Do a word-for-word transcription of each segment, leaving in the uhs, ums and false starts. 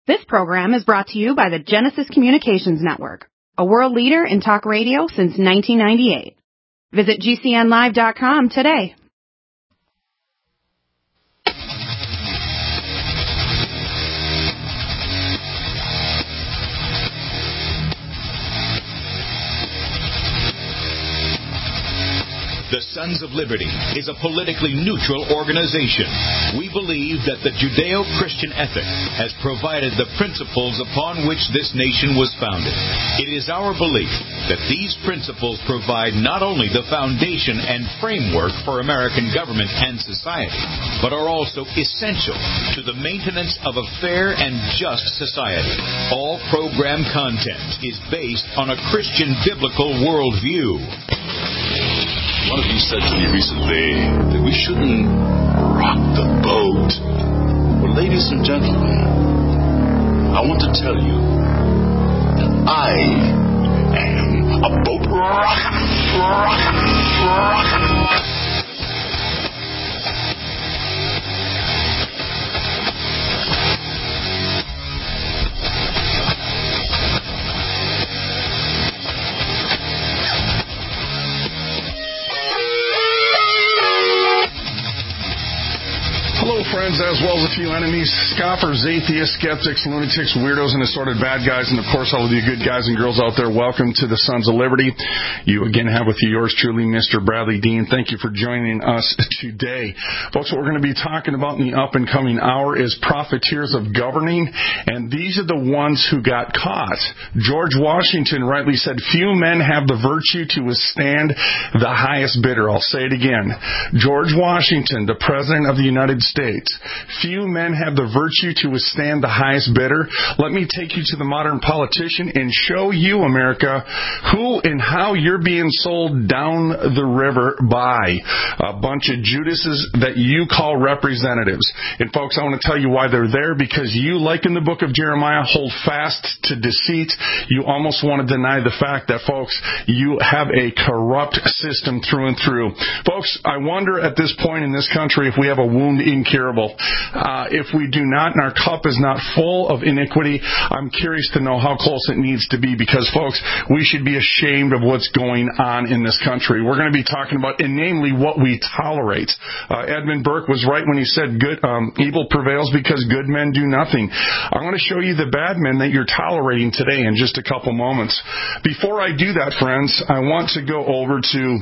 This program is brought to you by the Genesis Communications Network, a world leader in talk radio since nineteen ninety-eight. Visit G C N live dot com today. The Sons of Liberty is a politically neutral organization. We believe that the Judeo-Christian ethic has provided the principles upon which this nation was founded. It is our belief that these principles provide not only the foundation and framework for American government and society, but are also essential to the maintenance of a fair and just society. All program content is based on a Christian biblical worldview. One of you said to me recently that we shouldn't rock the boat. Well, ladies and gentlemen, I want to tell you that I am a boat rocker. Rocker. Rocker. Hello, friends, as well as a few enemies, scoffers, atheists, skeptics, lunatics, weirdos, and assorted bad guys, and of course all of you good guys and girls out there. Welcome to the Sons of Liberty. You again have with you yours truly, Mister Bradley Dean. Thank you for joining us today. Folks, what we're going to be talking about in the up-and-coming hour is profiteers of governing, and these are the ones who got caught. George Washington rightly said, few men have the virtue to withstand the highest bidder. I'll say it again. George Washington, the President of the United States, States. Few men have the virtue to withstand the highest bidder. Let me take you to the modern politician and show you, America, who and how you're being sold down the river by a bunch of Judases that you call representatives. And folks, I want to tell you why they're there, because you, like in the book of Jeremiah, hold fast to deceit. You almost want to deny the fact that, folks, you have a corrupt system through and through. Folks, I wonder at this point in this country if we have a wound incurable. Uh, if we do not, and our cup is not full of iniquity, I'm curious to know how close it needs to be, because, folks, we should be ashamed of what's going on in this country. We're going to be talking about, and namely, what we tolerate. Uh, Edmund Burke was right when he said good, um, evil prevails because good men do nothing. I'm going to show you the bad men that you're tolerating today in just a couple moments. Before I do that, friends, I want to go over to,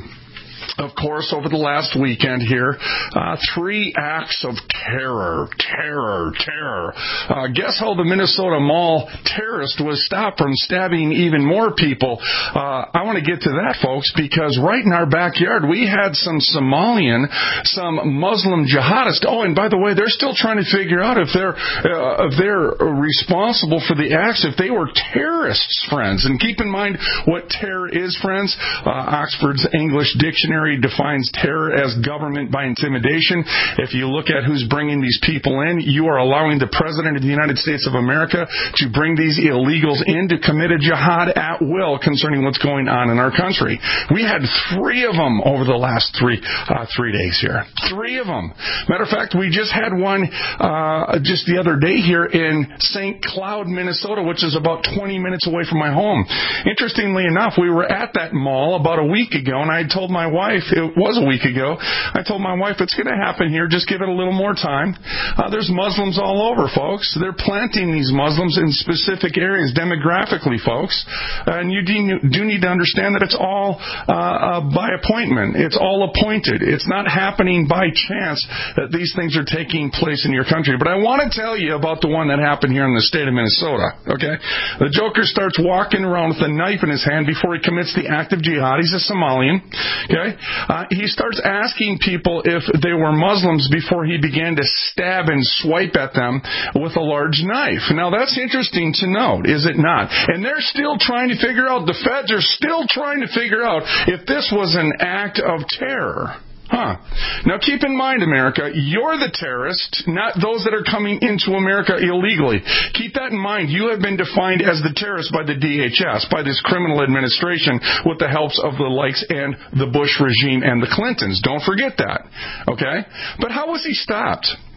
of course, over the last weekend here, uh, three acts of terror, terror, terror. Uh, guess how the Minnesota Mall terrorist was stopped from stabbing even more people? Uh, I want to get to that, folks, because right in our backyard, we had some Somalian, some Muslim jihadists. Oh, and by the way, they're still trying to figure out if they're, uh, if they're responsible for the acts, if they were terrorists, friends. And keep in mind what terror is, friends. Uh, Oxford's English Dictionary defines terror as government by intimidation. If you look at who's bringing these people in, you are allowing the President of the United States of America to bring these illegals in to commit a jihad at will concerning what's going on in our country. We had three of them over the last three uh, three days here. Three of them. Matter of fact, we just had one uh, just the other day here in Saint Cloud, Minnesota, which is about twenty minutes away from my home. Interestingly enough, we were at that mall about a week ago, and I told my wife, it was a week ago, I told my wife, it's going to happen here, just give it a little more time. Uh, there's Muslims all over, folks. They're planting these Muslims in specific areas, demographically, folks. And you do need to understand that it's all uh, uh, by appointment. It's all appointed. It's not happening by chance that these things are taking place in your country. But I want to tell you about the one that happened here in the state of Minnesota, okay? The joker starts walking around with a knife in his hand before he commits the act of jihad. He's a Somalian, okay? Uh, he starts asking people if they were Muslims before he began to stab and swipe at them with a large knife. Now, that's interesting to note, is it not? And they're still trying to figure out, the feds are still trying to figure out if this was an act of terror. Huh. Now, keep in mind, America, you're the terrorist, not those that are coming into America illegally. Keep that in mind. You have been defined as the terrorist by the D H S, by this criminal administration, with the helps of the likes and the Bush regime and the Clintons. Don't forget that. Okay? But how was he stopped?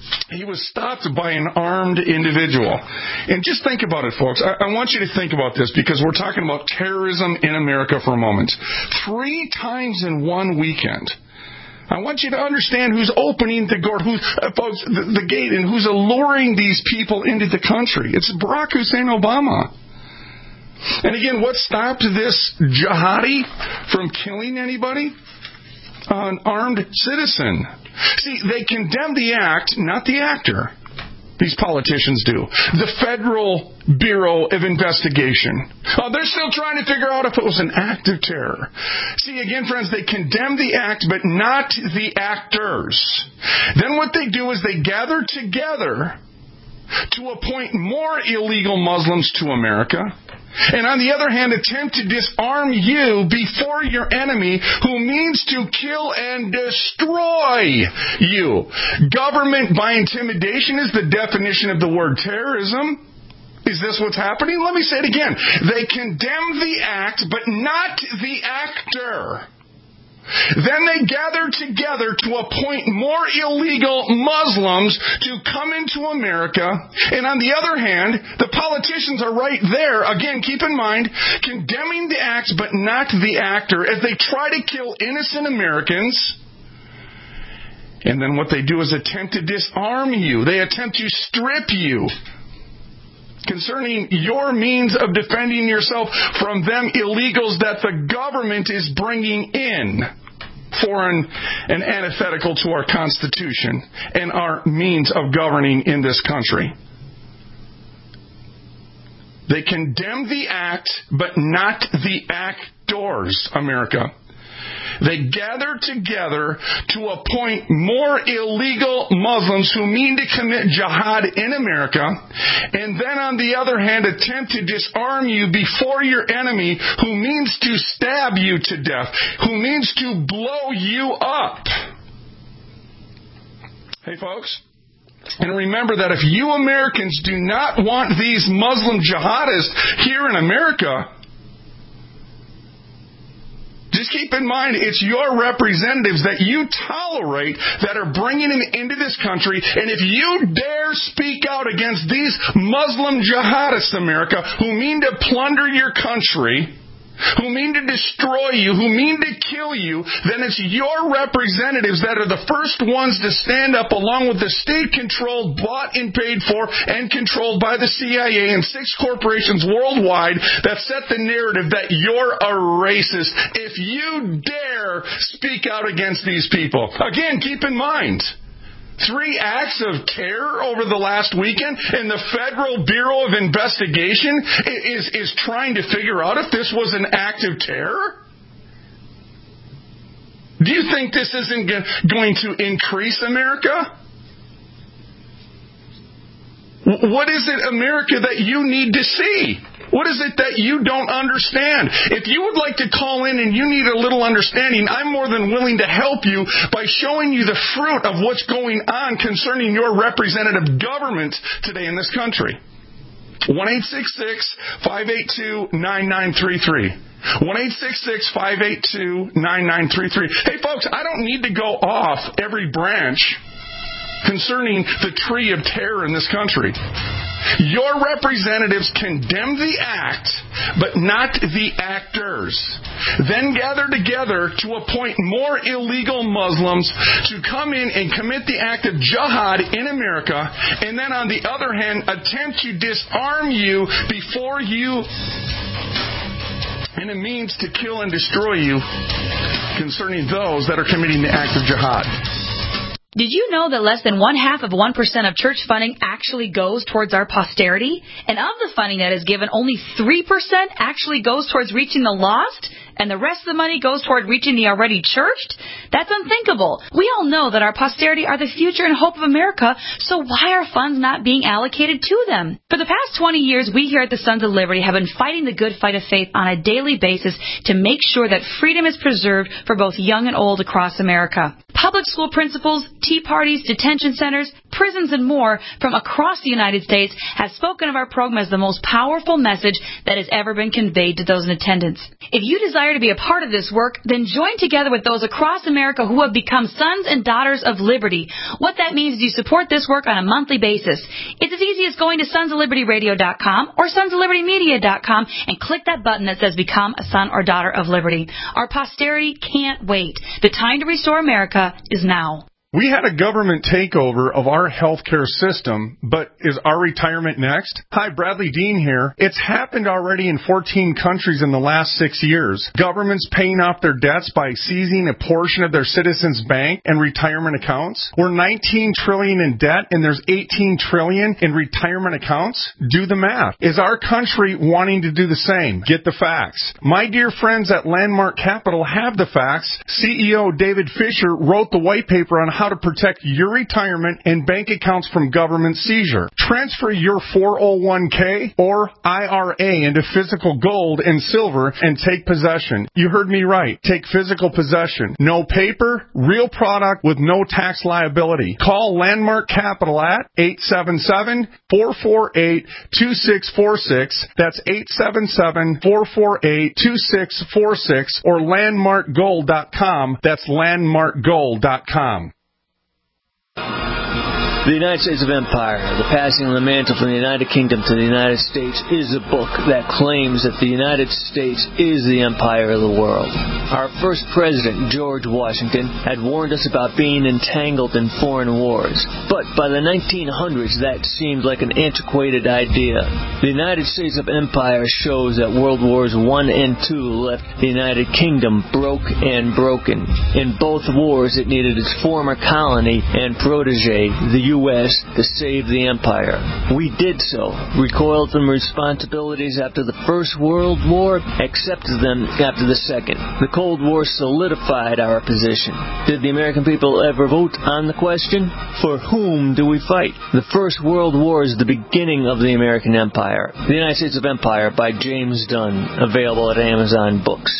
he was stopped by an armed individual. And just think about it, folks. I, I want you to think about this because we're talking about terrorism in America for a moment. Three times in one weekend. I want you to understand who's opening the door, who's, uh, folks, the, the gate, and who's alluring these people into the country. It's Barack Hussein Obama. And again, what stopped this jihadi from killing anybody? An armed citizen. See, they condemn the act, not the actor. These politicians do. The Federal Bureau of Investigation. Oh, they're still trying to figure out if it was an act of terror. See, again, friends, they condemn the act, but not the actors. Then what they do is they gather together to appoint more illegal Muslims to America. And on the other hand, attempt to disarm you before your enemy who means to kill and destroy you. Government by intimidation is the definition of the word terrorism. Is this what's happening? Let me say it again. They condemn the act, but not the actor. Then they gather together to appoint more illegal Muslims to come into America. And on the other hand, the politicians are right there, again, keep in mind, condemning the act but not the actor as they try to kill innocent Americans. And then what they do is attempt to disarm you. They attempt to strip you concerning your means of defending yourself from them illegals that the government is bringing in, foreign and antithetical to our Constitution and our means of governing in this country. They condemn the act, but not the actors, America. They gather together to appoint more illegal Muslims who mean to commit jihad in America, and then on the other hand attempt to disarm you before your enemy who means to stab you to death, who means to blow you up. Hey folks, and remember that if you Americans do not want these Muslim jihadists here in America, just keep in mind, it's your representatives that you tolerate that are bringing them into this country. And if you dare speak out against these Muslim jihadists, America, who mean to plunder your country, who mean to destroy you, who mean to kill you, then it's your representatives that are the first ones to stand up along with the state-controlled, bought and paid for, and controlled by the C I A and six corporations worldwide that set the narrative that you're a racist if you dare speak out against these people. Again, keep in mind, three acts of terror over the last weekend, and the Federal Bureau of Investigation is, is trying to figure out if this was an act of terror? Do you think this isn't going to increase America? What is it, America, that you need to see? What is it that you don't understand? If you would like to call in and you need a little understanding, I'm more than willing to help you by showing you the fruit of what's going on concerning your representative government today in this country. one eight six six, five eight two, nine nine three three. one eight six six, five eight two, nine nine three three. Hey folks, I don't need to go off every branch concerning the tree of terror in this country. Your representatives condemn the act, but not the actors. Then gather together to appoint more illegal Muslims to come in and commit the act of jihad in America, and then on the other hand, attempt to disarm you before you, and a means to kill and destroy you concerning those that are committing the act of jihad. Did you know that less than one half of one percent of church funding actually goes towards our posterity? And of the funding that is given, only three percent actually goes towards reaching the lost? And the rest of the money goes toward reaching the already churched? That's unthinkable. We all know that our posterity are the future and hope of America, so why are funds not being allocated to them? For the past twenty years, we here at the Sons of Liberty have been fighting the good fight of faith on a daily basis to make sure that freedom is preserved for both young and old across America. Public school principals, tea parties, detention centers, prisons, and more from across the United States have spoken of our program as the most powerful message that has ever been conveyed to those in attendance. If you desire desire to be a part of this work, then join together with those across America who have become sons and daughters of liberty. What that means is you support this work on a monthly basis. It's as easy as going to sons of liberty radio dot com or sons of liberty media dot com and click that button that says Become a Son or Daughter of Liberty. Our posterity can't wait. The time to restore America is now. We had a government takeover of our healthcare system, but is our retirement next? Hi, Bradley Dean here. It's happened already in fourteen countries in the last six years. Governments paying off their debts by seizing a portion of their citizens' bank and retirement accounts. We're nineteen trillion dollars in debt and there's eighteen trillion dollars in retirement accounts. Do the math. Is our country wanting to do the same? Get the facts. My dear friends at Landmark Capital have the facts. C E O David Fisher wrote the white paper on how to protect your retirement and bank accounts from government seizure. Transfer your four oh one k or I R A into physical gold and silver and take possession. You heard me right. Take physical possession. No paper, real product with no tax liability. Call Landmark Capital at eight seven seven, four four eight, two six four six. That's eight seven seven, four four eight, two six four six or landmark gold dot com. That's landmark gold dot com. The United States of Empire, The Passing of the Mantle from the United Kingdom to the United States, is a book that claims that the United States is the empire of the world. Our first president, George Washington, had warned us about being entangled in foreign wars. But by the nineteen hundreds, that seemed like an antiquated idea. The United States of Empire shows that World Wars One and Two left the United Kingdom broke and broken. In both wars, it needed its former colony and protege, the U S, to save the empire. We did so, recoiled from responsibilities after the First World War, accepted them after the Second. The Cold War solidified our position. Did the American people ever vote on the question? For whom do we fight? The First World War is the beginning of the American empire. The United States of Empire by James Dunn, available at Amazon Books.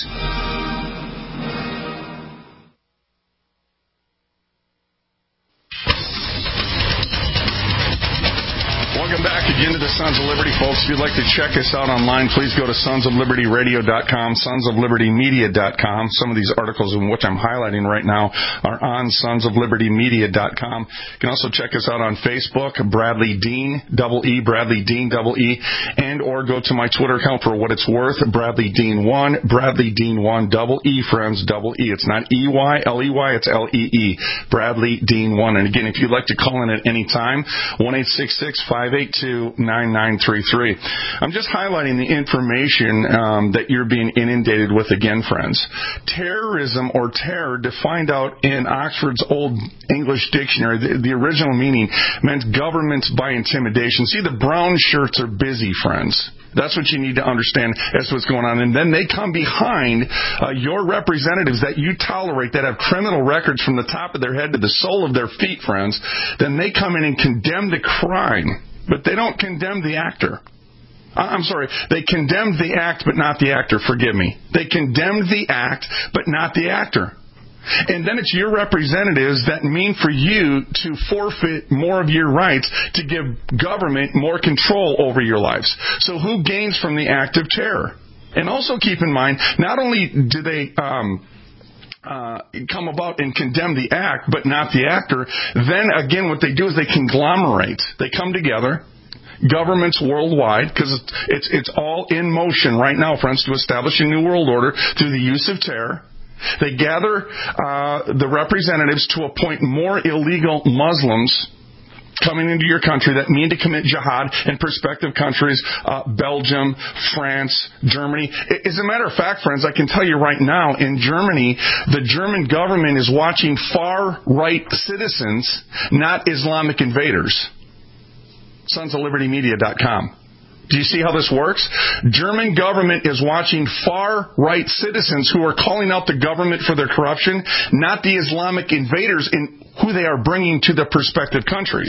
Welcome back again to the Sons of Liberty, folks. If you'd like to check us out online, please go to sons of liberty radio dot com, sons of liberty media dot com. Some of these articles in which I'm highlighting right now are on sons of liberty media dot com. You can also check us out on Facebook, Bradley Dean, double E, Bradley Dean, double E, and or go to my Twitter account for what it's worth, Bradley Dean one, Bradley Dean one, double E, friends, double E. It's not E Y, L E Y, it's L E E, Bradley Dean one. And again, if you'd like to call in at any time, one eight six six, five eight two, nine nine three three. I'm just highlighting the information um, that you're being inundated with again, friends. Terrorism or terror, defined out in Oxford's Old English Dictionary, the, the original meaning meant governments by intimidation. See, the brown shirts are busy, friends. That's what you need to understand as to what's going on. And then they come behind uh, your representatives that you tolerate, that have criminal records from the top of their head to the sole of their feet, friends. Then they come in and condemn the crime, but they don't condemn the actor. I'm sorry, they condemned the act, but not the actor. Forgive me. They condemned the act, but not the actor. And then it's your representatives that mean for you to forfeit more of your rights to give government more control over your lives. So who gains from the act of terror? And also keep in mind, not only do they um, uh, come about and condemn the act, but not the actor, then again what they do is they conglomerate. They come together. Governments worldwide, because it's, it's all in motion right now, friends, to establish a new world order through the use of terror. They gather uh, the representatives to appoint more illegal Muslims coming into your country that mean to commit jihad in prospective countries, uh, Belgium, France, Germany. As a matter of fact, friends, I can tell you right now, in Germany, the German government is watching far-right citizens, not Islamic invaders. sons of liberty media dot com. Do you see how this works? German government is watching far-right citizens who are calling out the government for their corruption, not the Islamic invaders in who they are bringing to the prospective countries.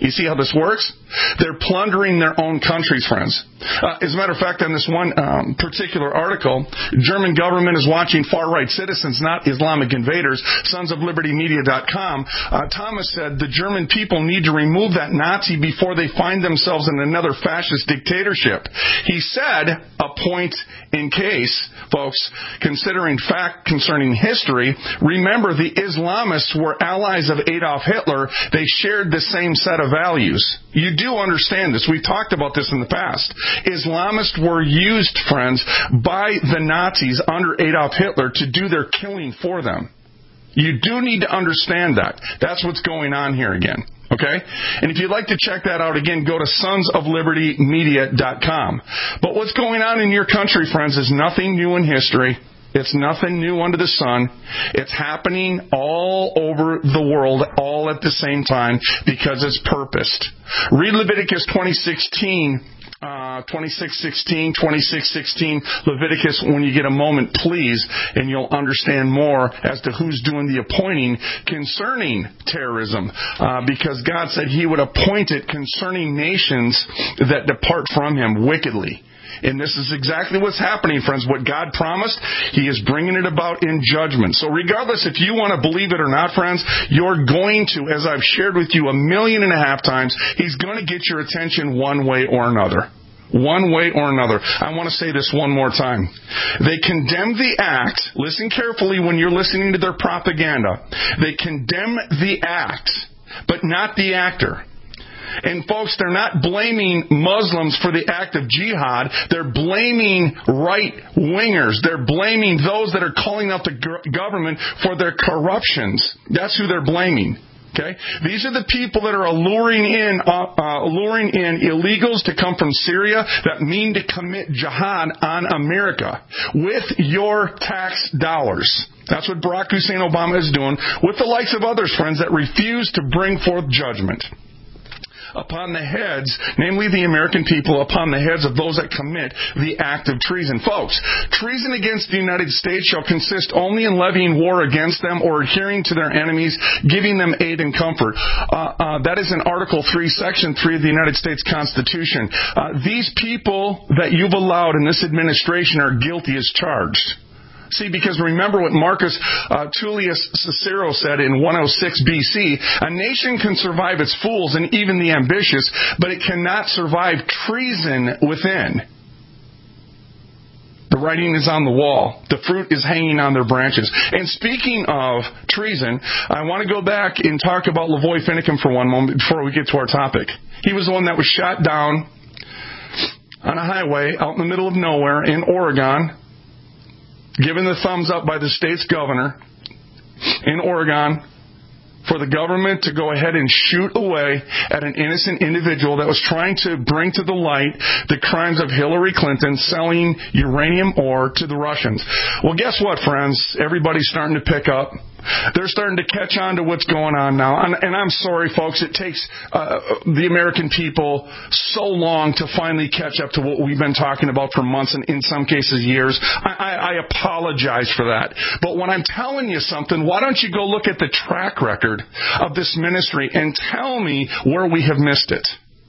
You see how this works? They're plundering their own countries, friends. Uh, as a matter of fact, on this one um, particular article, German government is watching far-right citizens, not Islamic invaders. Sons of Liberty Media dot com. Uh, Thomas said the German people need to remove that Nazi before they find themselves in another fascist dictatorship. He said, a point in case, folks, considering fact concerning history, remember the Islamists were allies of Adolf Hitler. They shared the same set of values. You do understand this. We've talked about this in the past. Islamists were used, friends, by the Nazis under Adolf Hitler to do their killing for them. You do need to understand that. That's what's going on here again. Okay? And if you'd like to check that out again, go to Sons of Liberty Media dot com. But what's going on in your country, friends, is nothing new in history. It's nothing new under the sun. It's happening all over the world, all at the same time, because it's purposed. Read Leviticus twenty sixteen, uh, twenty-six sixteen, twenty-six sixteen, Leviticus when you get a moment, please, and you'll understand more as to who's doing the appointing concerning terrorism, uh, because God said He would appoint it concerning nations that depart from Him wickedly. And this is exactly what's happening, friends. What God promised, He is bringing it about in judgment. So regardless if you want to believe it or not, friends, you're going to, as I've shared with you a million and a half times, He's going to get your attention one way or another. One way or another. I want to say this one more time. They condemn the act. Listen carefully when you're listening to their propaganda. They condemn the act, but not the actor. And folks, they're not blaming Muslims for the act of jihad. They're blaming right-wingers. They're blaming those that are calling out the government for their corruptions. That's who they're blaming. Okay? These are the people that are alluring in, uh, uh, alluring in illegals to come from Syria that mean to commit jihad on America with your tax dollars. That's what Barack Hussein Obama is doing with the likes of others, friends, that refuse to bring forth judgment upon the heads, namely the American people, upon the heads of those that commit the act of treason. Folks, treason against the United States shall consist only in levying war against them or adhering to their enemies, giving them aid and comfort. Uh, uh, that is in Article three, Section three of the United States Constitution. Uh, these people that you've allowed in this administration are guilty as charged. See, because remember what Marcus uh, Tullius Cicero said in one oh six B C, a nation can survive its fools and even the ambitious, but it cannot survive treason within. The writing is on the wall. The fruit is hanging on their branches. And speaking of treason, I want to go back and talk about Lavoy Finicum for one moment before we get to our topic. He was the one that was shot down on a highway out in the middle of nowhere in Oregon, given the thumbs up by the state's governor in Oregon for the government to go ahead and shoot away at an innocent individual that was trying to bring to the light the crimes of Hillary Clinton selling uranium ore to the Russians. Well, guess what, friends? Everybody's starting to pick up. They're starting to catch on to what's going on now. And, and I'm sorry, folks, it takes uh, the American people so long to finally catch up to what we've been talking about for months and in some cases years. I, I, I apologize for that. But when I'm telling you something, why don't you go look at the track record of this ministry and tell me where we have missed it?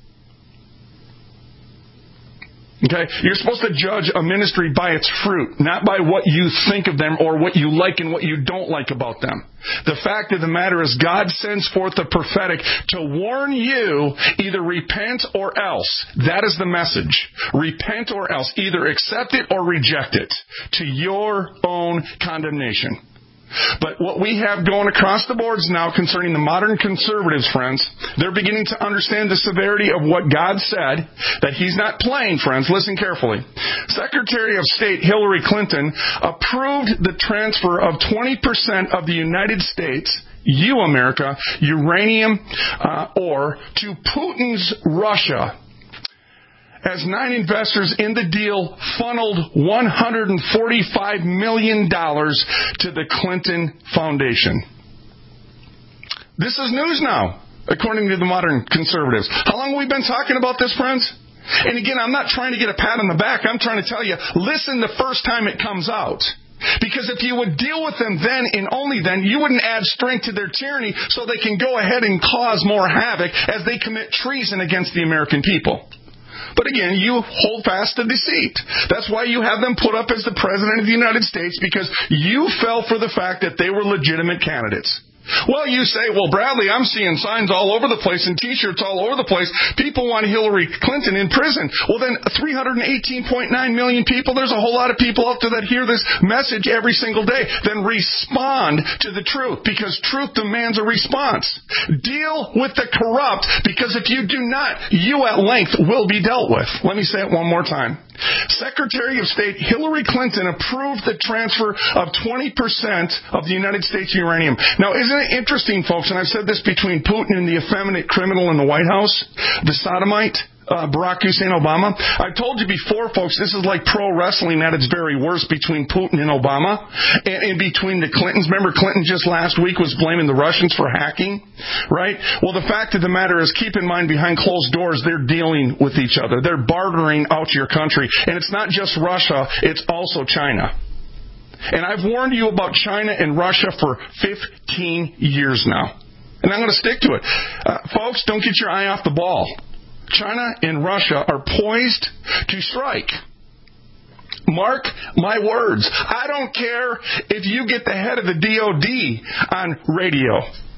Okay? You're supposed to judge a ministry by its fruit, not by what you think of them or what you like and what you don't like about them. The fact of the matter is God sends forth the prophetic to warn you, either repent or else. That is the message. Repent or else. Either accept it or reject it to your own condemnation. But what we have going across the boards now concerning the modern conservatives, friends, they're beginning to understand the severity of what God said, that He's not playing, friends. Listen carefully. Secretary of State Hillary Clinton approved the transfer of twenty percent of the United States, you America, uranium uh, ore to Putin's Russia, as nine investors in the deal funneled one hundred forty-five million dollars to the Clinton Foundation. This is news now, according to the modern conservatives. How long have we been talking about this, friends? And again, I'm not trying to get a pat on the back. I'm trying to tell you, listen the first time it comes out. Because if you would deal with them then and only then, you wouldn't add strength to their tyranny so they can go ahead and cause more havoc as they commit treason against the American people. But again, you hold fast to deceit. That's why you have them put up as the President of the United States, because you fell for the fact that they were legitimate candidates. Well, you say, well, Bradley, I'm seeing signs all over the place and T-shirts all over the place. People want Hillary Clinton in prison. Well, then three hundred eighteen point nine million people, there's a whole lot of people out there that hear this message every single day. Then respond to the truth, because truth demands a response. Deal with the corrupt, because if you do not, you at length will be dealt with. Let me say it one more time. Secretary of State Hillary Clinton approved the transfer of twenty percent of the United States uranium. Now, isn't it interesting, folks, and I've said this between Putin and the effeminate criminal in the White House, the sodomite, uh, Barack Hussein Obama? I've told you before, folks, this is like pro wrestling at its very worst between Putin and Obama, and, and between the Clintons. Remember, Clinton just last week was blaming the Russians for hacking, right? Well, the fact of the matter is, keep in mind, behind closed doors, they're dealing with each other. They're bartering out your country. And it's not just Russia, it's also China. And I've warned you about China and Russia for fifteen years now. And I'm going to stick to it. Uh, folks, don't get your eye off the ball. China and Russia are poised to strike. Mark my words. I don't care if you get the head of the D O D on radio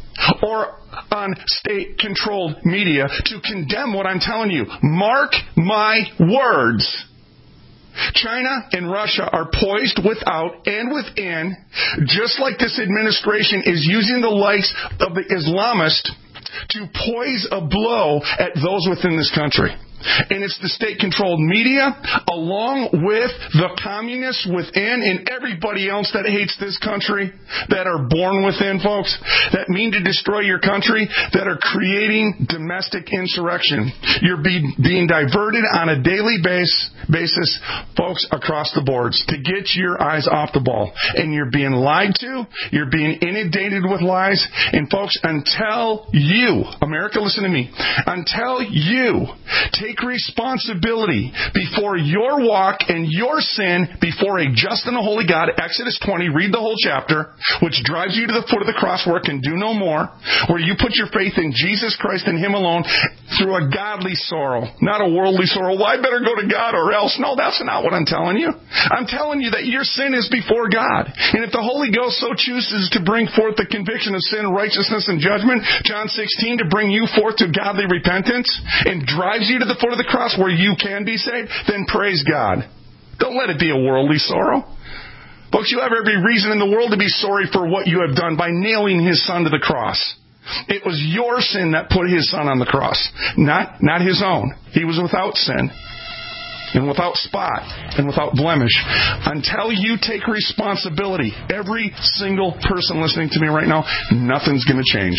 or on state-controlled media to condemn what I'm telling you. Mark my words. China and Russia are poised without and within, just like this administration is using the likes of the Islamists to poise a blow at those within this country. And it's the state-controlled media, along with the communists within and everybody else that hates this country, that are born within, folks, that mean to destroy your country, that are creating domestic insurrection. You're be, being diverted on a daily base, basis, folks, across the boards to get your eyes off the ball. And you're being lied to. You're being inundated with lies. And, folks, until you, America, listen to me, until you take responsibility before your walk and your sin before a just and a holy God. Exodus twenty, read the whole chapter, which drives you to the foot of the cross where it can do no more, where you put your faith in Jesus Christ and Him alone through a godly sorrow, not a worldly sorrow. Well, I better go to God or else. No, that's not what I'm telling you. I'm telling you that your sin is before God. And if the Holy Ghost so chooses to bring forth the conviction of sin, righteousness, and judgment, John sixteen, to bring you forth to godly repentance and drives you to the foot of the cross where you can be saved, then praise God. Don't let it be a worldly sorrow. Folks, you have every reason in the world to be sorry for what you have done by nailing His Son to the cross. It was your sin that put His Son on the cross, not, not His own. He was without sin and without spot and without blemish. Until you take responsibility, every single person listening to me right now, nothing's going to change.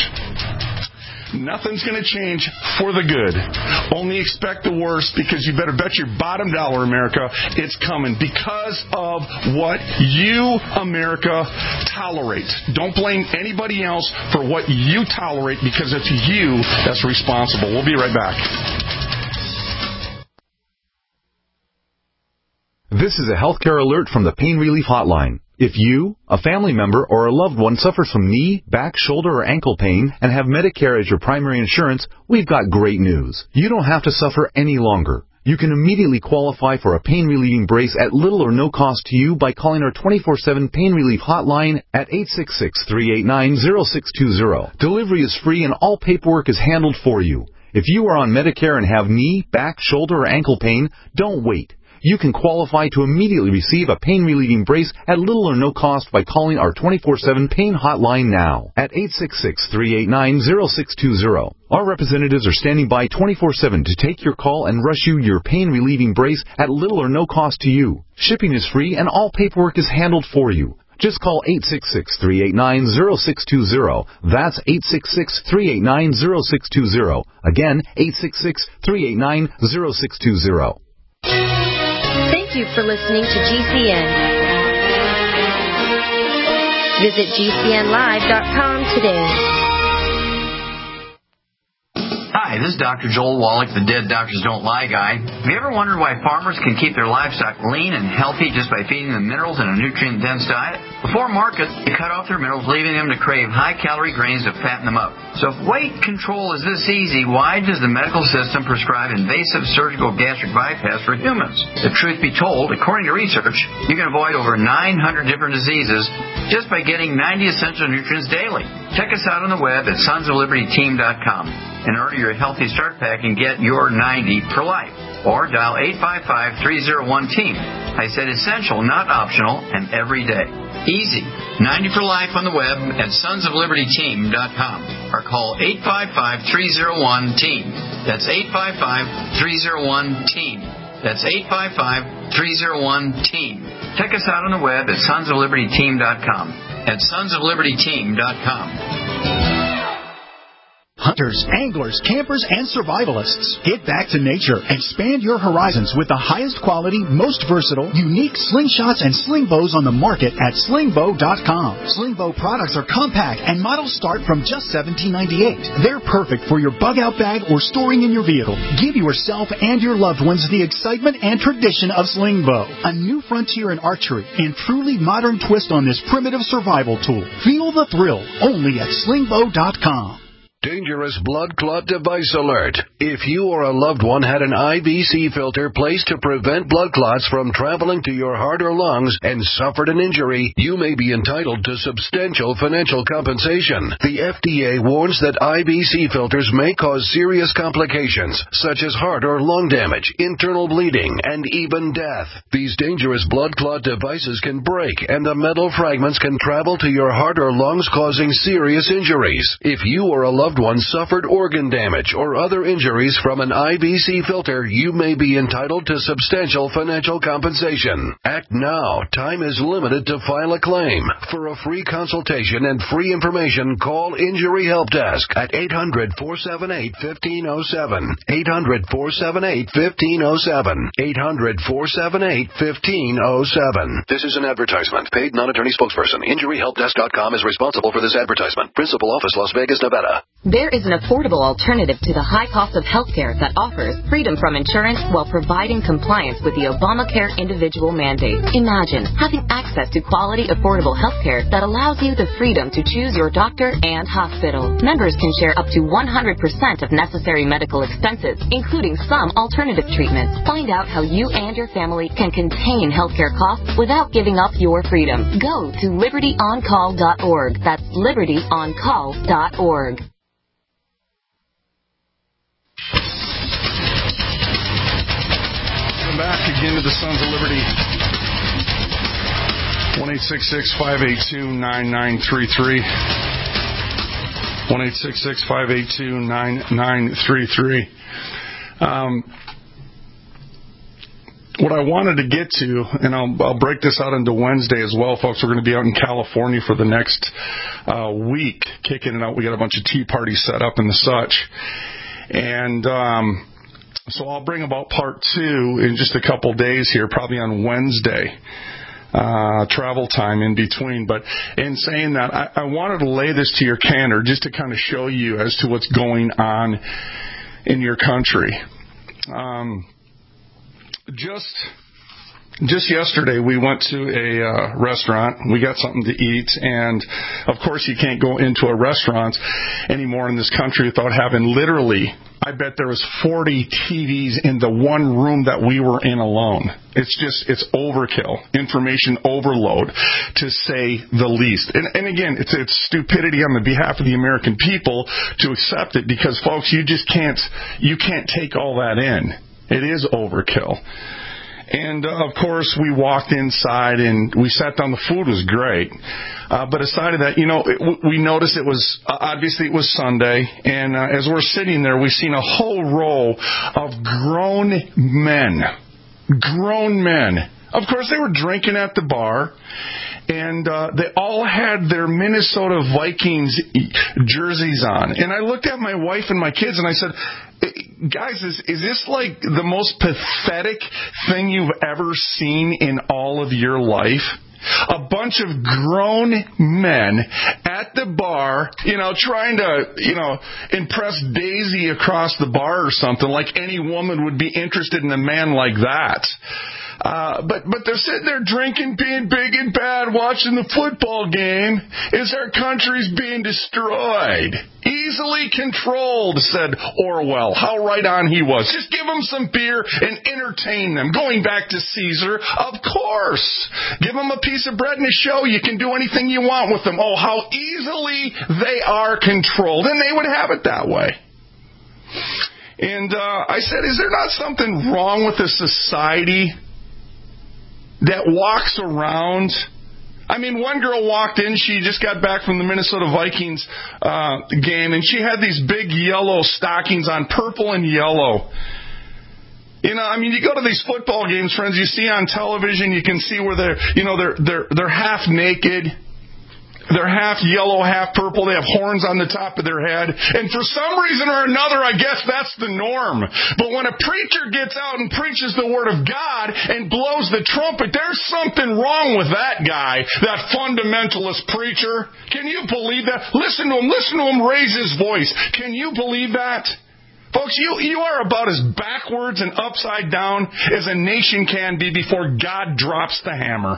Nothing's going to change for the good. Only expect the worst, because you better bet your bottom dollar, America, it's coming because of what you, America, tolerate. Don't blame anybody else for what you tolerate, because it's you that's responsible. We'll be right back. This is a healthcare alert from the Pain Relief Hotline. If you, a family member, or a loved one suffers from knee, back, shoulder, or ankle pain and have Medicare as your primary insurance, we've got great news. You don't have to suffer any longer. You can immediately qualify for a pain-relieving brace at little or no cost to you by calling our twenty-four seven Pain Relief Hotline at eight six six, three eight nine, zero six two zero. Delivery is free and all paperwork is handled for you. If you are on Medicare and have knee, back, shoulder, or ankle pain, don't wait. You can qualify to immediately receive a pain-relieving brace at little or no cost by calling our twenty-four seven Pain Hotline now at eight six six, three eight nine, zero six two zero. Our representatives are standing by twenty-four seven to take your call and rush you your pain-relieving brace at little or no cost to you. Shipping is free and all paperwork is handled for you. Just call eight six six, three eight nine, zero six two zero. That's eight six six, three eight nine, zero six two zero. Again, eight six six, three eight nine, zero six two zero. Thank you for listening to G C N. Visit G C N live dot com today. Hi, Hi, this is Doctor Joel Wallach, the Dead Doctors Don't Lie guy. Have you ever wondered why farmers can keep their livestock lean and healthy just by feeding them minerals in a nutrient-dense diet? Before market, they cut off their minerals, leaving them to crave high-calorie grains to fatten them up. So if weight control is this easy, why does the medical system prescribe invasive surgical gastric bypass for humans? The truth be told, according to research, you can avoid over nine hundred different diseases just by getting ninety essential nutrients daily. Check us out on the web at sons of liberty team dot com and order your Healthy Start Pack and get your ninety for life. Or dial eight five five, three oh one, team. I said essential, not optional, and every day. Easy. ninety for life on the web at sons of liberty team dot com or call eight five five, three oh one, team. That's eight five five, three oh one, team. That's eight five five, three oh one, team. Check us out on the web at sons of liberty team dot com. At sons of liberty team dot com. Hunters, anglers, campers, and survivalists. Get back to nature. Expand your horizons with the highest quality, most versatile, unique slingshots and sling bows on the market at sling bow dot com. Sling bow products are compact and models start from just seventeen ninety-eight. They're perfect for your bug out bag or storing in your vehicle. Give yourself and your loved ones the excitement and tradition of sling bow. A new frontier in archery and truly modern twist on this primitive survival tool. Feel the thrill only at sling bow dot com. Dangerous blood clot device alert. If you or a loved one had an I V C filter placed to prevent blood clots from traveling to your heart or lungs and suffered an injury, you may be entitled to substantial financial compensation. The F D A warns that I V C filters may cause serious complications, such as heart or lung damage, internal bleeding, and even death. These dangerous blood clot devices can break, and the metal fragments can travel to your heart or lungs, causing serious injuries. If you or a loved one suffered organ damage or other injuries from an I V C filter, you may be entitled to substantial financial compensation. Act now. Time is limited to file a claim. For a free consultation and free information, call Injury Help Desk at eight hundred, four seven eight, one five zero seven. eight hundred, four seven eight, one five zero seven. eight hundred, four seven eight, one five zero seven. This is an advertisement. Paid non-attorney spokesperson. Injury Help Desk dot com is responsible for this advertisement. Principal office, Las Vegas, Nevada. There is an affordable alternative to the high cost of health care that offers freedom from insurance while providing compliance with the Obamacare individual mandate. Imagine having access to quality, affordable health care that allows you the freedom to choose your doctor and hospital. Members can share up to one hundred percent of necessary medical expenses, including some alternative treatments. Find out how you and your family can contain healthcare costs without giving up your freedom. Go to liberty on call dot org. That's liberty on call dot org. Back again to the Sons of Liberty. one eight six six, five eight two, nine nine three three. one eight six six, five eight two, nine nine three three. Um, what I wanted to get to, and I'll, I'll break this out into Wednesday as well, folks. We're going to be out in California for the next uh, week, kicking it out. We got a bunch of tea parties set up and the such. And um So I'll bring about part two in just a couple days here, probably on Wednesday, uh, travel time in between. But in saying that, I, I wanted to lay this to your candor just to kind of show you as to what's going on in your country. Um, just... Just yesterday, we went to a uh, restaurant. We got something to eat, and of course, you can't go into a restaurant anymore in this country without having literally, I bet there was forty T Vs in the one room that we were in alone. It's just, it's overkill, information overload, to say the least. And, and again, it's, it's stupidity on the behalf of the American people to accept it, because folks, you just can't, you can't take all that in. It is overkill. And, uh, of course, we walked inside and we sat down. The food was great. Uh, but aside of that, you know, it, we noticed it was, uh, obviously it was Sunday. And uh, as we're sitting there, we've seen a whole row of grown men. Grown men. Of course, they were drinking at the bar. And uh, they all had their Minnesota Vikings jerseys on. And I looked at my wife and my kids and I said, guys, is, is this like the most pathetic thing you've ever seen in all of your life? A bunch of grown men at the bar, you know, trying to, you know, impress Daisy across the bar or something, like any woman would be interested in a man like that. Uh, but, but they're sitting there drinking, being big and bad, watching the football game as our country's being destroyed. Easily controlled, said Orwell. How right on he was. Just give them some beer and entertain them. Going back to Caesar, of course. Give them a piece of bread and a show. You can do anything you want with them. Oh, how easily they are controlled. And they would have it that way. And uh, I said, is there not something wrong with a society that walks around? I mean, one girl walked in, she just got back from the Minnesota Vikings uh, game, and she had these big yellow stockings on, purple and yellow. You know, I mean, you go to these football games, friends, you see on television, you can see where they're, you know, they're they're they're half naked. They're half yellow, half purple. They have horns on the top of their head. And for some reason or another, I guess that's the norm. But when a preacher gets out and preaches the Word of God and blows the trumpet, there's something wrong with that guy, that fundamentalist preacher. Can you believe that? Listen to him. Listen to him raise his voice. Can you believe that? Folks, you, you are about as backwards and upside down as a nation can be before God drops the hammer.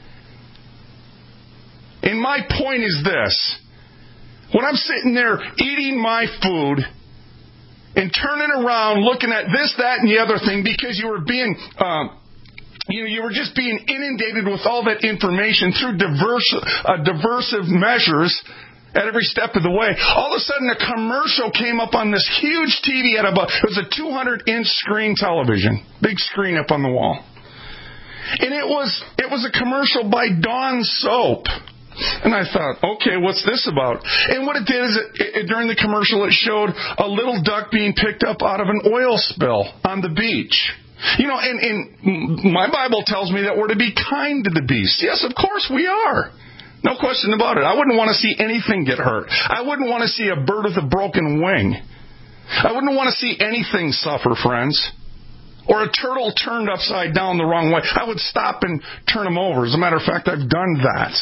And my point is this. When I'm sitting there eating my food and turning around looking at this, that, and the other thing because you were being, um, you know, you were just being inundated with all that information through diverse, uh, diversive measures at every step of the way. All of a sudden a commercial came up on this huge T V at about, it was a two hundred inch screen television. Big screen up on the wall. And it was, it was a commercial by Dawn Soap. And I thought, okay, what's this about? And what it did is, it, it, during the commercial, it showed a little duck being picked up out of an oil spill on the beach. You know, and, and my Bible tells me that we're to be kind to the beasts. Yes, of course we are. No question about it. I wouldn't want to see anything get hurt. I wouldn't want to see a bird with a broken wing. I wouldn't want to see anything suffer, friends. Or a turtle turned upside down the wrong way. I would stop and turn them over. As a matter of fact, I've done that.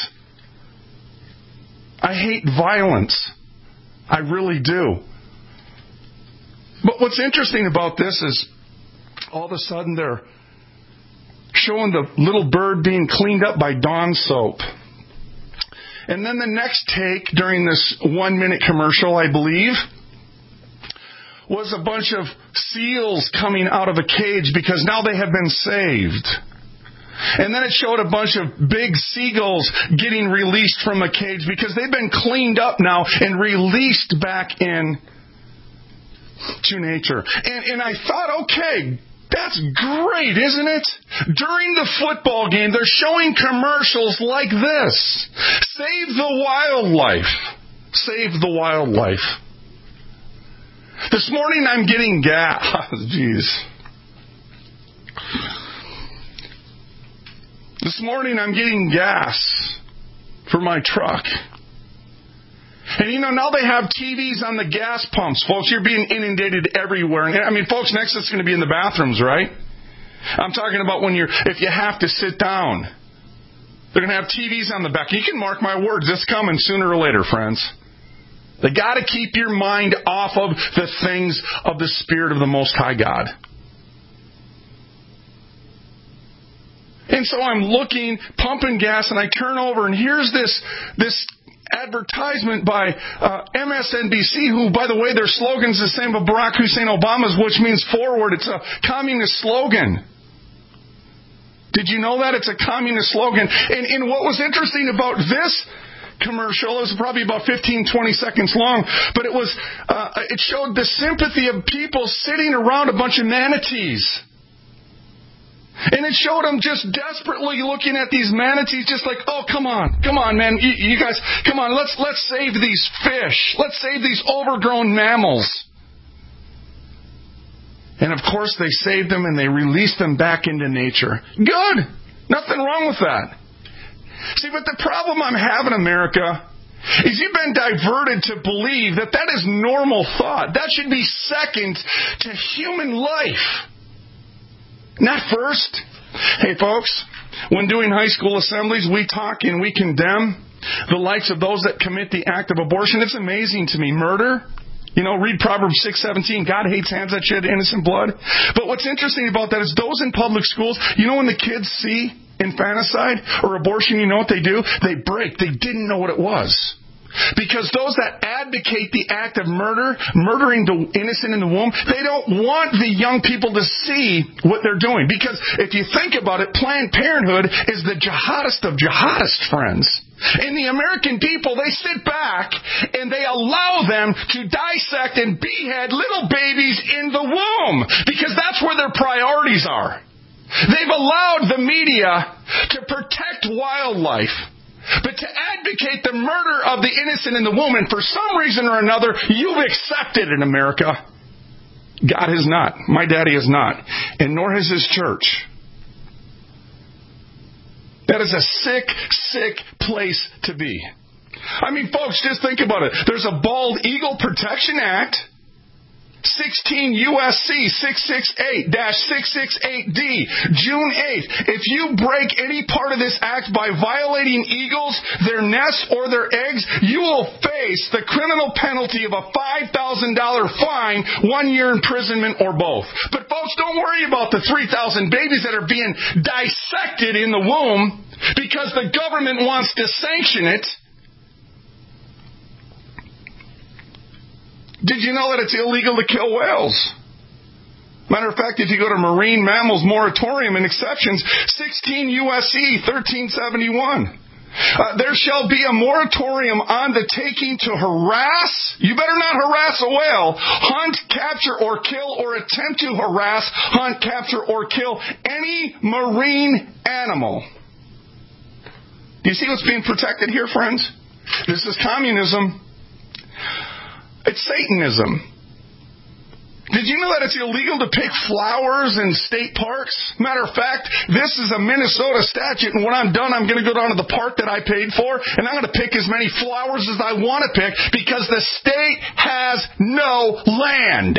I hate violence. I really do. But what's interesting about this is all of a sudden they're showing the little bird being cleaned up by Dawn Soap. And then the next take during this one minute commercial, I believe, was a bunch of seals coming out of a cage because now they have been saved. And then it showed a bunch of big seagulls getting released from a cage because they've been cleaned up now and released back in to nature. And, and I thought, okay, that's great, isn't it? During the football game, they're showing commercials like this. Save the wildlife. Save the wildlife. This morning I'm getting gas. Jeez. This morning I'm getting gas for my truck. And you know, now they have T Vs on the gas pumps, folks. You're being inundated everywhere. And I mean, folks, next it's going to be in the bathrooms, right? I'm talking about when you're, if you have to sit down. They're going to have T Vs on the back. You can mark my words. It's coming sooner or later, friends. They got to keep your mind off of the things of the Spirit of the Most High God. And so I'm looking, pumping gas, and I turn over, and here's this this advertisement by uh, M S N B C, who, by the way, their slogan's the same as Barack Hussein Obama's, which means forward. It's a communist slogan. Did you know that? It's a communist slogan. And, and what was interesting about this commercial, it was probably about fifteen, twenty seconds long, but it was uh, it showed the sympathy of people sitting around a bunch of manatees. And it showed them just desperately looking at these manatees, just like, oh, come on, come on, man, you, you guys, come on, let's let's save these fish. Let's save these overgrown mammals. And of course, they saved them and they released them back into nature. Good. Nothing wrong with that. See, but the problem I'm having, America, is you've been diverted to believe that that is normal thought. That should be second to human life. Not first. Hey, folks, When doing high school assemblies, we talk and we condemn the likes of those that commit the act of abortion. It's amazing to me. Murder. You know, read Proverbs six seventeen. God hates hands that shed innocent blood. But what's interesting about that is those in public schools, you know when the kids see infanticide or abortion, you know what they do? They break. They didn't know what it was. Because those that advocate the act of murder, murdering the innocent in the womb, they don't want the young people to see what they're doing. Because if you think about it, Planned Parenthood is the jihadist of jihadists, friends. And the American people, they sit back and they allow them to dissect and behead little babies in the womb. Because that's where their priorities are. They've allowed the media to protect wildlife. But to advocate the murder of the innocent in the womb, and for some reason or another, you've accepted in America. God has not. My daddy has not. And nor has his church. That is a sick, sick place to be. I mean, folks, just think about it. There's a Bald Eagle Protection Act. sixteen U S C six sixty-eight dash six sixty-eight D, June eighth. If you break any part of this act by violating eagles, their nests, or their eggs, you will face the criminal penalty of a five thousand dollars fine, one year imprisonment, or both. But folks, don't worry about the three thousand babies that are being dissected in the womb because the government wants to sanction it. Did you know that it's illegal to kill whales? Matter of fact, if you go to Marine Mammals Moratorium and Exceptions, sixteen U S C thirteen seventy-one, uh, there shall be a moratorium on the taking to harass, you better not harass a whale, hunt, capture, or kill, or attempt to harass, hunt, capture, or kill any marine animal. Do you see what's being protected here, friends? This is communism. It's Satanism. Did you know that it's illegal to pick flowers in state parks? Matter of fact, this is a Minnesota statute, and when I'm done, I'm going to go down to the park that I paid for, and I'm going to pick as many flowers as I want to pick because the state has no land.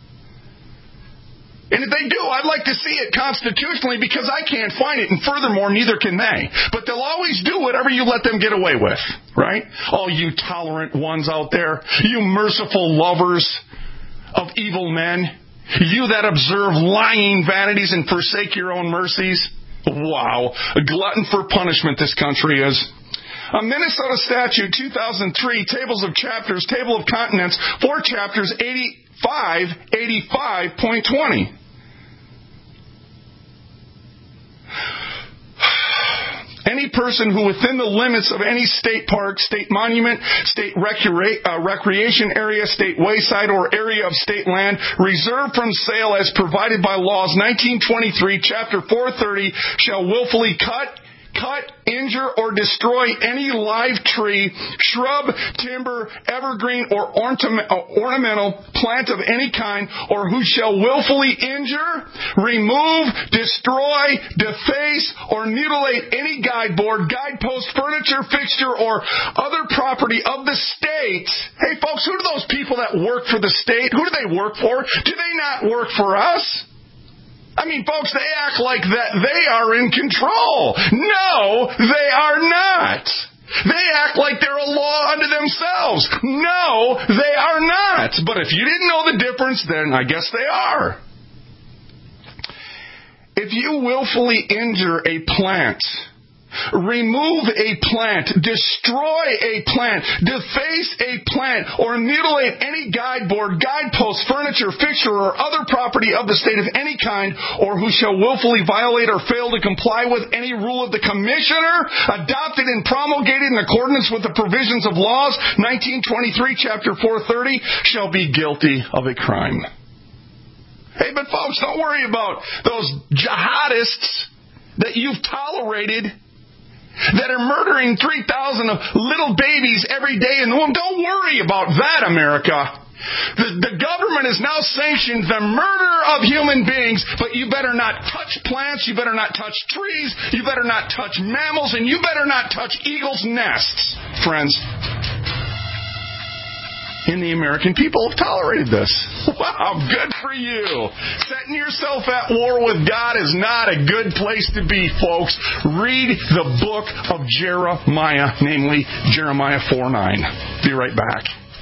And if they do, I'd like to see it constitutionally because I can't find it, and furthermore, neither can they. But they'll always do whatever you let them get away with, right? All you tolerant ones out there, you merciful lovers of evil men, you that observe lying vanities and forsake your own mercies. Wow, a glutton for punishment this country is. A Minnesota statute, two thousand three, tables of chapters, table of contents, four chapters, eighty-five eighty-five point twenty. Any person who within the limits of any state park, state monument, state recre- uh, recreation area, state wayside, or area of state land reserved from sale as provided by laws nineteen twenty-three, chapter four thirty, shall willfully cut, cut, injure, or destroy any live tree, shrub, timber, evergreen, or ornamental plant of any kind, or who shall willfully injure, remove, destroy, deface, or mutilate any guideboard, guidepost, furniture, fixture, or other property of the state. Hey folks, who are those people that work for the state? Who do they work for? Do they not work for us? I mean, folks, they act like that they are in control. No, they are not. They act like they're a law unto themselves. No, they are not. But if you didn't know the difference, then I guess they are. If you willfully injure a plant, remove a plant, destroy a plant, deface a plant, or mutilate any guideboard, guidepost, furniture, fixture, or other property of the state of any kind, or who shall willfully violate or fail to comply with any rule of the commissioner adopted and promulgated in accordance with the provisions of laws nineteen twenty-three, chapter four thirty, shall be guilty of a crime. Hey, but folks, don't worry about those jihadists that you've tolerated that are murdering three thousand little babies every day in the womb. Don't worry about that, America. The, the government has now sanctioned the murder of human beings, but you better not touch plants, you better not touch trees, you better not touch mammals, and you better not touch eagles' nests, friends. in the American people have tolerated this. Wow, good for you. Setting yourself at war with God is not a good place to be, folks. Read the book of Jeremiah, namely Jeremiah four nine. Be right back.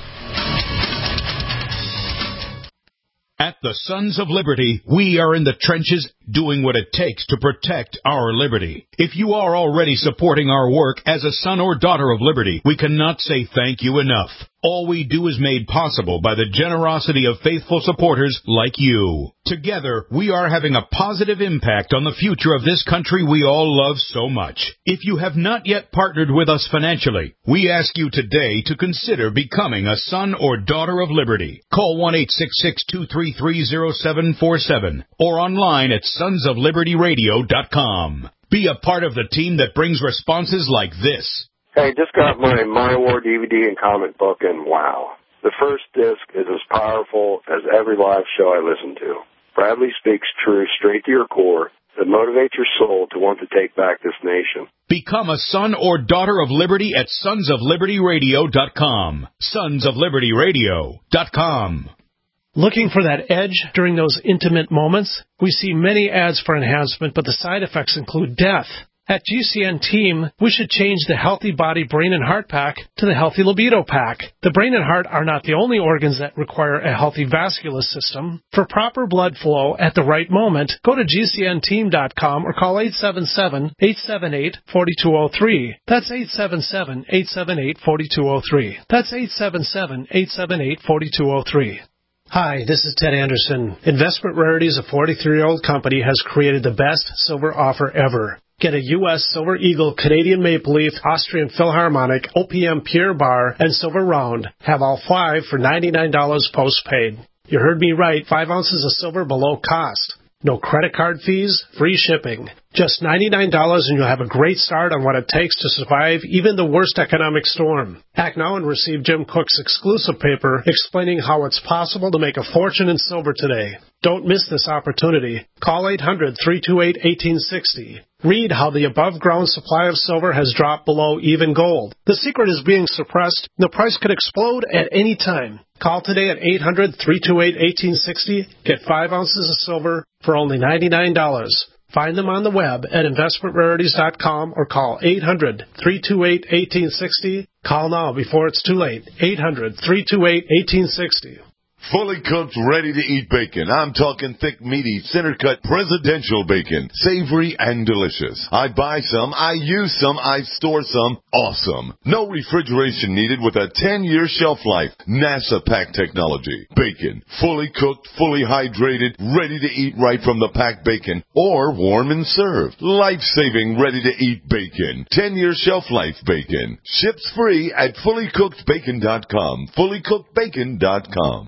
At the Sons of Liberty, we are in the trenches doing what it takes to protect our liberty. If you are already supporting our work as a son or daughter of liberty, we cannot say thank you enough. All we do is made possible by the generosity of faithful supporters like you. Together, we are having a positive impact on the future of this country we all love so much. If you have not yet partnered with us financially, we ask you today to consider becoming a son or daughter of liberty. Call one eight six six, two three three, zero seven four seven or online at sons of liberty radio dot com. Be a part of the team that brings responses like this. Hey, just got my My War D V D and comic book, and wow. The first disc is as powerful as every live show I listen to. Bradley speaks truth straight to your core that motivates your soul to want to take back this nation. Become a son or daughter of liberty at sons of liberty radio dot com. sons of liberty radio dot com. Looking for that edge during those intimate moments? We see many ads for enhancement, but the side effects include death. At G C N Team, we should change the Healthy Body, Brain, and Heart Pack to the Healthy Libido Pack. The brain and heart are not the only organs that require a healthy vascular system. For proper blood flow at the right moment, go to G C N team dot com or call eight seven seven, eight seven eight, four two zero three. That's eight seven seven, eight seven eight, four two zero three. That's eight seven seven, eight seven eight, four two zero three. Hi, this is Ted Anderson. Investment Rarities, a forty-three-year-old company, has created the best silver offer ever. Get a U S Silver Eagle, Canadian Maple Leaf, Austrian Philharmonic, O P M Pure Bar, and Silver Round. Have all five for ninety-nine dollars postpaid. You heard me right, five ounces of silver below cost. No credit card fees, free shipping. Just ninety-nine dollars and you'll have a great start on what it takes to survive even the worst economic storm. Act now and receive Jim Cook's exclusive paper explaining how it's possible to make a fortune in silver today. Don't miss this opportunity. Call eight hundred, three two eight, one eight six zero. Read how the above-ground supply of silver has dropped below even gold. The secret is being suppressed. The price could explode at any time. Call today at eight hundred, three two eight, one eight six zero. Get five ounces of silver for only ninety-nine dollars. Find them on the web at investment rarities dot com or call eight hundred, three two eight, one eight six zero. Call now before it's too late. eight hundred, three two eight, one eight six zero. Fully cooked, ready-to-eat bacon. I'm talking thick, meaty, center-cut, presidential bacon. Savory and delicious. I buy some, I use some, I store some. Awesome. No refrigeration needed with a ten-year shelf life. NASA pack technology. Bacon. Fully cooked, fully hydrated, ready to eat right from the packed bacon. Or warm and served. Life-saving, ready-to-eat bacon. ten-year shelf life bacon. Ships free at fully cooked bacon dot com. fully cooked bacon dot com.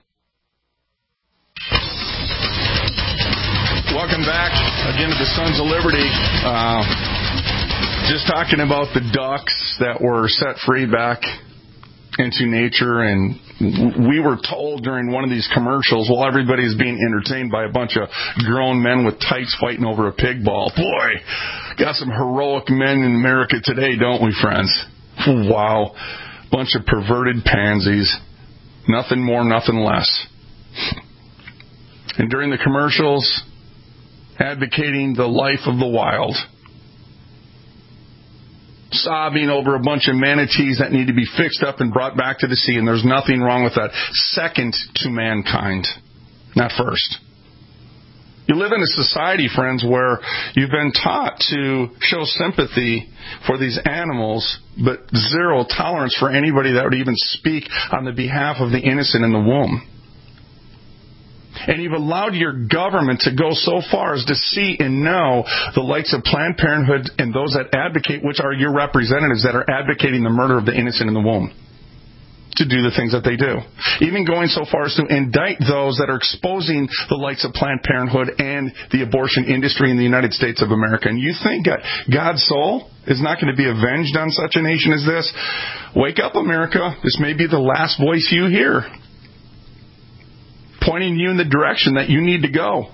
Welcome back again to the Sons of Liberty. Uh, just talking about the ducks that were set free back into nature, and we were told during one of these commercials, while everybody's being entertained by a bunch of grown men with tights fighting over a pig ball. Boy, got some heroic men in America today, don't we, friends? Wow. Bunch of perverted pansies. Nothing more, nothing less. And during the commercials, advocating the life of the wild, sobbing over a bunch of manatees that need to be fixed up and brought back to the sea, and there's nothing wrong with that. Second to mankind, not first. You live in a society, friends, where you've been taught to show sympathy for these animals, but zero tolerance for anybody that would even speak on the behalf of the innocent in the womb. And you've allowed your government to go so far as to see and know the likes of Planned Parenthood and those that advocate, which are your representatives that are advocating the murder of the innocent in the womb, to do the things that they do. Even going so far as to indict those that are exposing the likes of Planned Parenthood and the abortion industry in the United States of America. And you think God's soul is not going to be avenged on such a nation as this? Wake up, America. This may be the last voice you hear, pointing you in the direction that you need to go.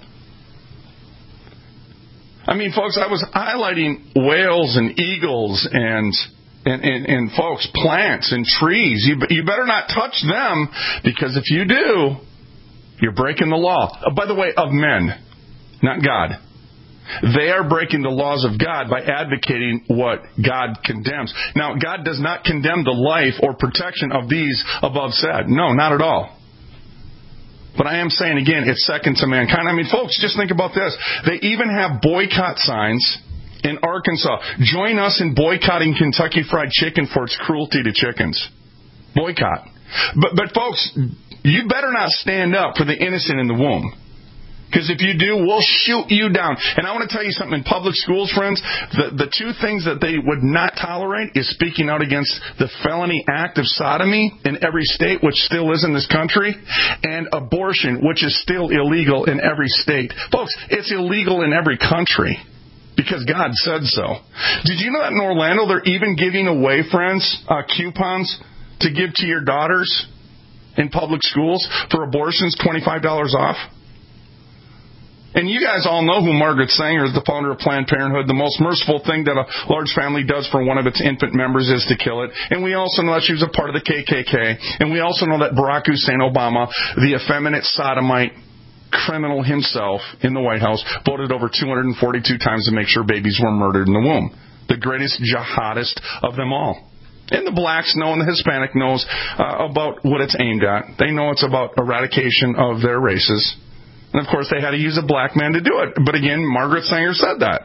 I mean, folks, I was highlighting whales and eagles and And, and, and folks, plants and trees, you, you better not touch them, because if you do, you're breaking the law. Oh, by the way, of men, not God. They are breaking the laws of God by advocating what God condemns. Now, God does not condemn the life or protection of these above said. No, not at all. But I am saying, again, it's second to mankind. I mean, folks, just think about this. They even have boycott signs in Arkansas. Join us in boycotting Kentucky Fried Chicken for its cruelty to chickens. Boycott. But, but folks, you better not stand up for the innocent in the womb. Because if you do, we'll shoot you down. And I want to tell you something. In public schools, friends, the, the two things that they would not tolerate is speaking out against the felony act of sodomy in every state, which still is in this country, and abortion, which is still illegal in every state. Folks, it's illegal in every country because God said so. Did you know that in Orlando they're even giving away, friends, uh, coupons to give to your daughters in public schools for abortions, twenty-five dollars off? And you guys all know who Margaret Sanger is, the founder of Planned Parenthood. The most merciful thing that a large family does for one of its infant members is to kill it. And we also know that she was a part of the K K K. And we also know that Barack Hussein Obama, the effeminate sodomite criminal himself in the White House, voted over two hundred forty-two times to make sure babies were murdered in the womb. The greatest jihadist of them all. And the blacks know and the Hispanic knows uh, about what it's aimed at. They know it's about eradication of their races. And, of course, they had to use a black man to do it. But, again, Margaret Sanger said that.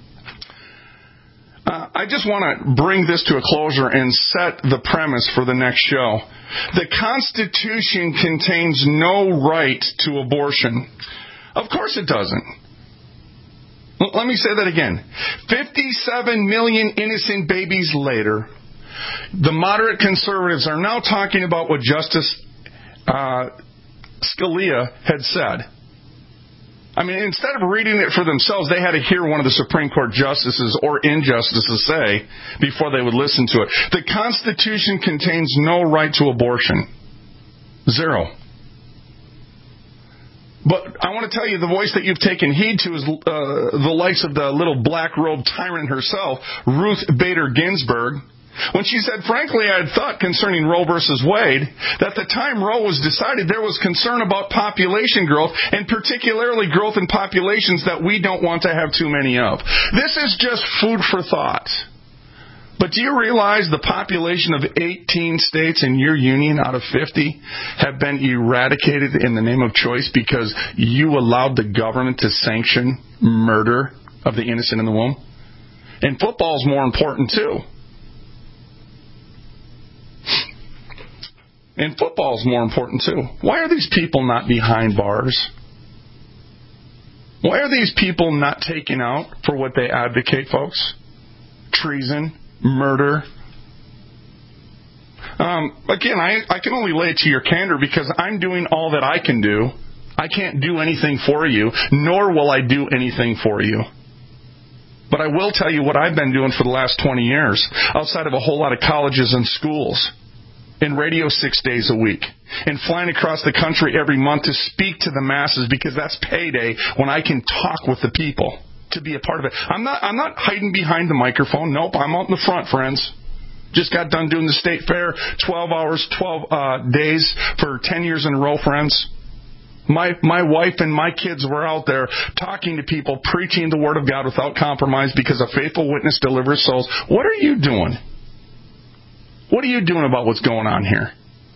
Uh, I just want to bring this to a closure and set the premise for the next show. The Constitution contains no right to abortion. Of course it doesn't. L- let me say that again. fifty-seven million innocent babies later, the moderate conservatives are now talking about what Justice uh, Scalia had said. I mean, instead of reading it for themselves, they had to hear one of the Supreme Court justices or injustices say before they would listen to it. The Constitution contains no right to abortion. Zero. But I want to tell you, the voice that you've taken heed to is uh, the likes of the little black-robed tyrant herself, Ruth Bader Ginsburg, when she said, frankly, I had thought concerning Roe versus Wade that the time Roe was decided, there was concern about population growth, and particularly growth in populations that we don't want to have too many of. This is just food for thought. But do you realize the population of eighteen states in your union out of fifty have been eradicated in the name of choice because you allowed the government to sanction murder of the innocent in the womb? And football is more important, too. And football is more important, too. Why are these people not behind bars? Why are these people not taken out for what they advocate, folks? Treason, murder. Um, again, I, I can only lay it to your candor because I'm doing all that I can do. I can't do anything for you, nor will I do anything for you. But I will tell you what I've been doing for the last twenty years, outside of a whole lot of colleges and schools. And radio six days a week, and flying across the country every month to speak to the masses because that's payday when I can talk with the people to be a part of it. I'm not I'm not hiding behind the microphone. Nope, I'm out in the front, friends. Just got done doing the state fair, twelve hours, twelve uh, days for ten years in a row, friends. My my wife and my kids were out there talking to people, preaching the Word of God without compromise because a faithful witness delivers souls. What are you doing? What are you doing about what's going on here?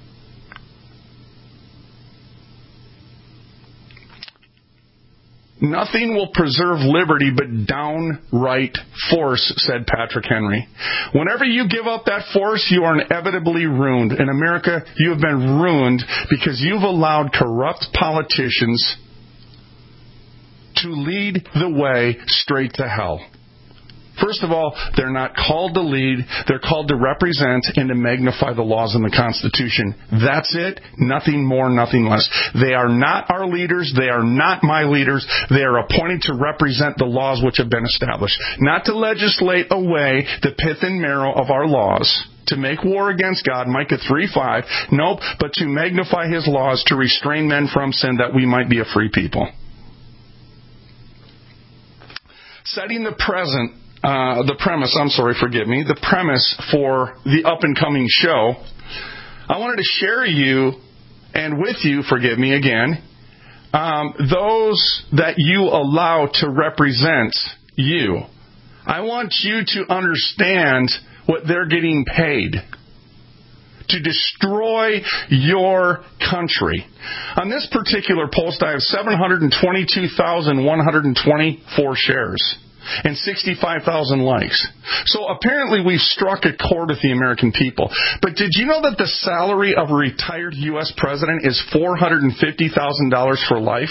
Nothing will preserve liberty but downright force, said Patrick Henry. Whenever you give up that force, you are inevitably ruined. In America, you have been ruined because you've allowed corrupt politicians to lead the way straight to hell. First of all, they're not called to lead. They're called to represent and to magnify the laws in the Constitution. That's it. Nothing more, nothing less. They are not our leaders. They are not my leaders. They are appointed to represent the laws which have been established. Not to legislate away the pith and marrow of our laws, to make war against God, Micah three five. Nope, but to magnify His laws, to restrain men from sin, that we might be a free people. Setting the present uh, the premise, I'm sorry, forgive me, the premise for the up-and-coming show, I wanted to share you and with you, forgive me again, um, those that you allow to represent you. I want you to understand what they're getting paid to destroy your country. On this particular post, I have seven hundred twenty-two thousand one hundred twenty-four shares and sixty-five thousand likes. So apparently we've struck a chord with the American people. But did you know that the salary of a retired U S president is four hundred fifty thousand dollars for life?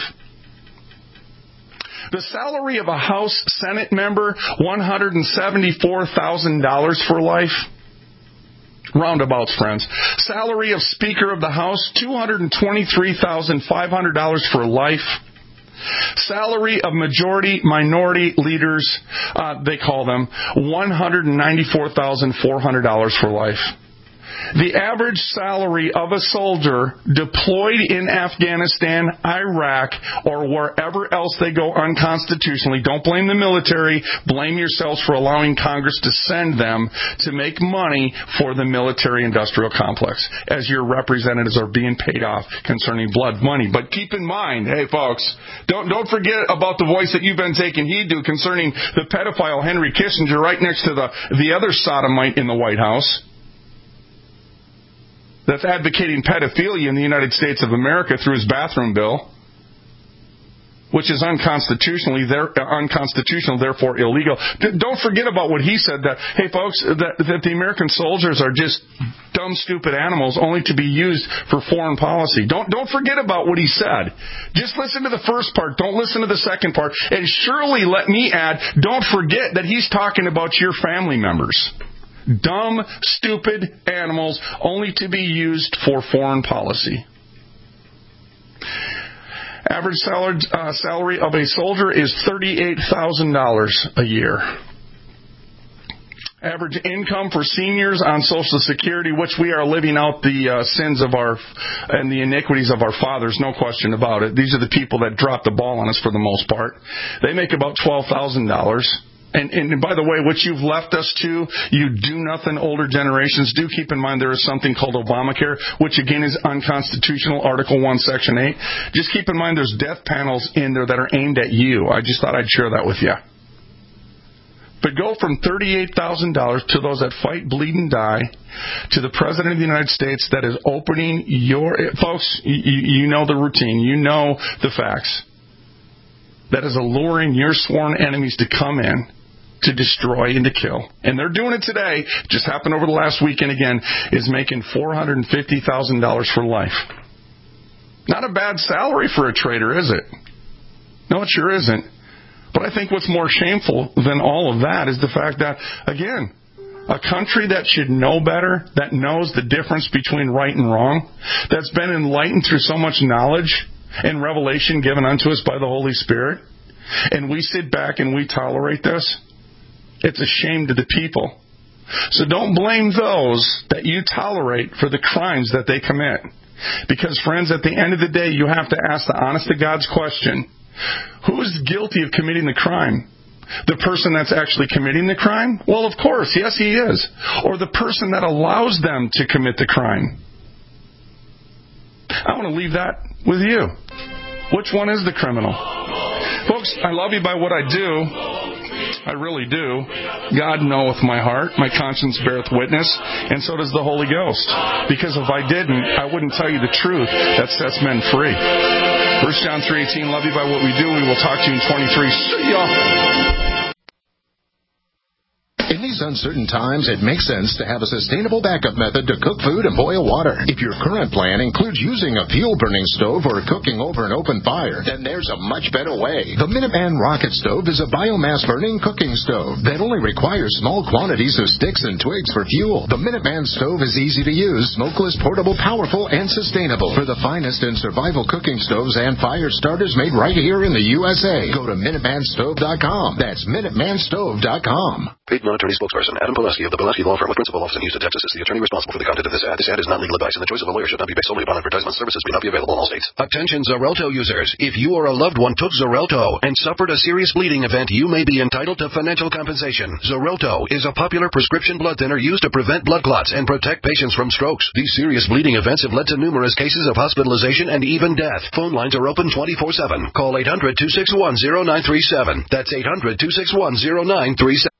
The salary of a House Senate member, one hundred seventy-four thousand dollars for life. Roundabouts, friends. Salary of Speaker of the House, two hundred twenty-three thousand five hundred dollars for life. Salary of majority minority leaders, uh, they call them, one hundred ninety-four thousand four hundred dollars for life. The average salary of a soldier deployed in Afghanistan, Iraq, or wherever else they go unconstitutionally, don't blame the military, blame yourselves for allowing Congress to send them to make money for the military-industrial complex, as your representatives are being paid off concerning blood money. But keep in mind, hey folks, don't, don't forget about the voice that you've been taking heed to concerning the pedophile Henry Kissinger right next to the, the other sodomite in the White House that's advocating pedophilia in the United States of America through his bathroom bill, which is unconstitutionally there, unconstitutional, therefore illegal. Don't forget about what he said, that, hey folks, that, that the American soldiers are just dumb, stupid animals only to be used for foreign policy. Don't, don't forget about what he said. Just listen to the first part. Don't listen to the second part. And surely, let me add, don't forget that he's talking about your family members. Dumb, stupid animals only to be used for foreign policy. Average salary, uh, salary of a soldier is thirty-eight thousand dollars a year. Average income for seniors on Social Security, which we are living out the uh, sins of our and the iniquities of our fathers, no question about it. These are the people that drop the ball on us for the most part. They make about twelve thousand dollars. And, and by the way, what you've left us to, you do-nothing older generations, do keep in mind there is something called Obamacare, which again is unconstitutional, Article one, Section eight. Just keep in mind there's death panels in there that are aimed at you. I just thought I'd share that with you. But go from thirty-eight thousand dollars to those that fight, bleed, and die, to the President of the United States that is opening your... Folks, you, you know the routine. You know the facts. That is alluring your sworn enemies to come in, to destroy and to kill. And they're doing it today. Just happened over the last weekend again, is making four hundred fifty thousand dollars for life. Not a bad salary for a traitor, is it? No, it sure isn't. But I think what's more shameful than all of that is the fact that, again, a country that should know better, that knows the difference between right and wrong, that's been enlightened through so much knowledge and revelation given unto us by the Holy Spirit, and we sit back and we tolerate this, it's a shame to the people. So don't blame those that you tolerate for the crimes that they commit. Because, friends, at the end of the day, you have to ask the honest to God's question, who is guilty of committing the crime? The person that's actually committing the crime? Well, of course, yes, he is. Or the person that allows them to commit the crime? I want to leave that with you. Which one is the criminal? Folks, I love you by what I do. I really do. God knoweth my heart. My conscience beareth witness. And so does the Holy Ghost. Because if I didn't, I wouldn't tell you the truth that sets men free. First John three eighteen, love you by what we do. We will talk to you in twenty-three. See ya. In these uncertain times, it makes sense to have a sustainable backup method to cook food and boil water. If your current plan includes using a fuel-burning stove or cooking over an open fire, then there's a much better way. The Minuteman Rocket Stove is a biomass-burning cooking stove that only requires small quantities of sticks and twigs for fuel. The Minuteman Stove is easy to use, smokeless, portable, powerful, and sustainable. For the finest in survival cooking stoves and fire starters made right here in the U S A, go to Minuteman Stove dot com. That's Minuteman Stove dot com. Paid non-attorney attorney spokesperson. Adam Pileski of the Pileski Law Firm with principal office in Houston, Texas is the attorney responsible for the content of this ad. This ad is not legal advice, and the choice of a lawyer should not be based solely upon advertisement. Services may not be available in all states. Attention Xarelto users. If you or a loved one took Xarelto and suffered a serious bleeding event, you may be entitled to financial compensation. Xarelto is a popular prescription blood thinner used to prevent blood clots and protect patients from strokes. These serious bleeding events have led to numerous cases of hospitalization and even death. Phone lines are open twenty-four seven. Call eight hundred, two six one, zero nine three seven. That's eight hundred, two six one, zero nine three seven.